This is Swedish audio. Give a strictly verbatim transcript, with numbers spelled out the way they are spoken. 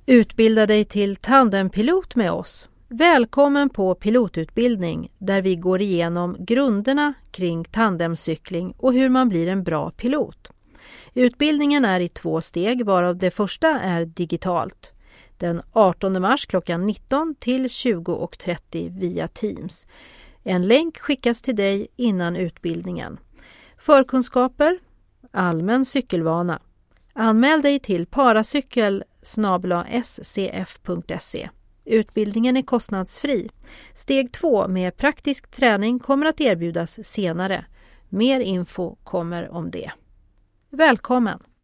Utbilda dig till tandempilot med oss. Välkommen på pilotutbildning där vi går igenom grunderna kring tandemcykling och hur man blir en bra pilot. Utbildningen är i två steg varav det första är digitalt. Den artonde mars klockan nitton till tjugo och trettio via Teams. En länk skickas till dig innan utbildningen. Förkunskaper, allmän cykelvana. Anmäl dig till paracykel snabel-a s c f punkt se. Utbildningen är kostnadsfri. Steg två med praktisk träning kommer att erbjudas senare. Mer info kommer om det. Välkommen!